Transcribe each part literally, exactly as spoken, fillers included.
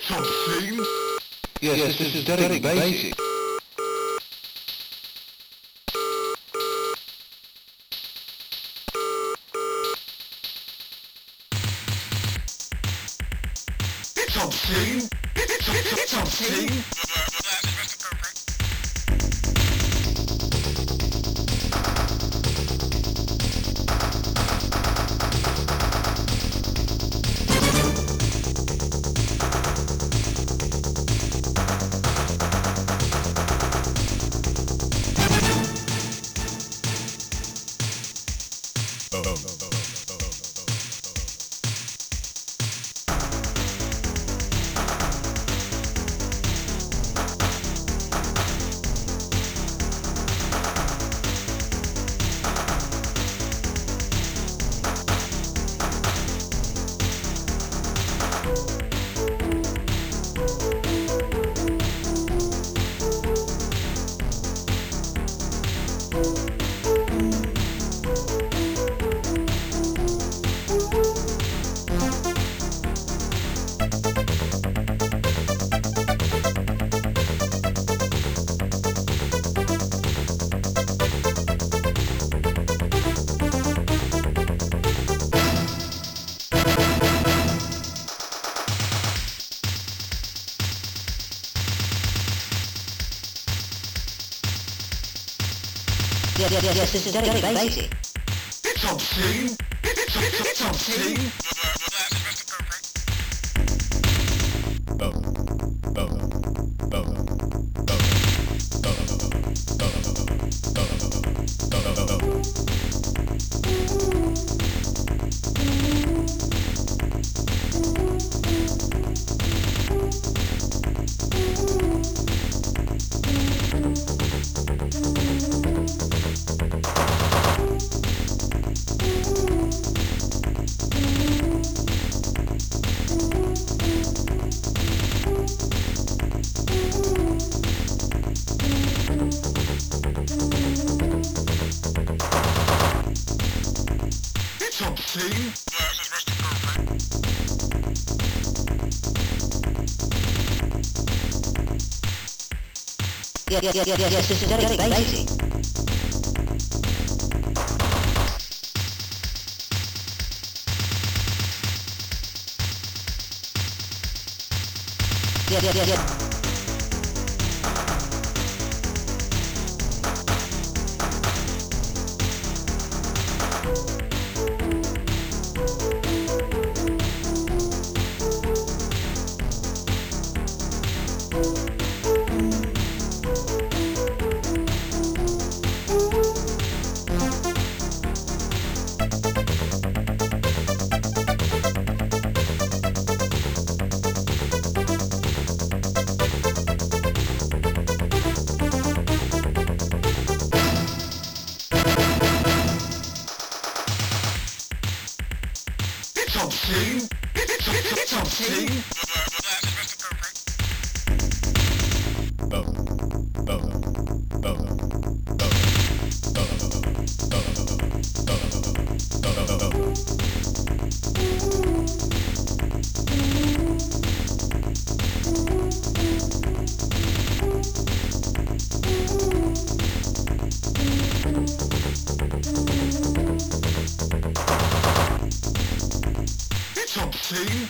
Something? Yes, yes, this is Derek Basie. Something? Something? Yes, yes, yes, this is Derek Basie. Something? Something? Something? Yes, yes, yes, yes, yes, this is Derek Basie. Yes, yes, yes, yes. Something? Something? Something?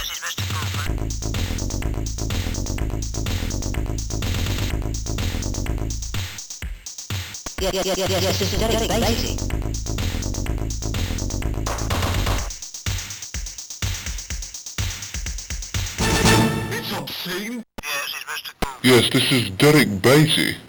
Yes, yes, yes, yes, yes, this is Derek Basie. Something? Yes, this is Derek Basie.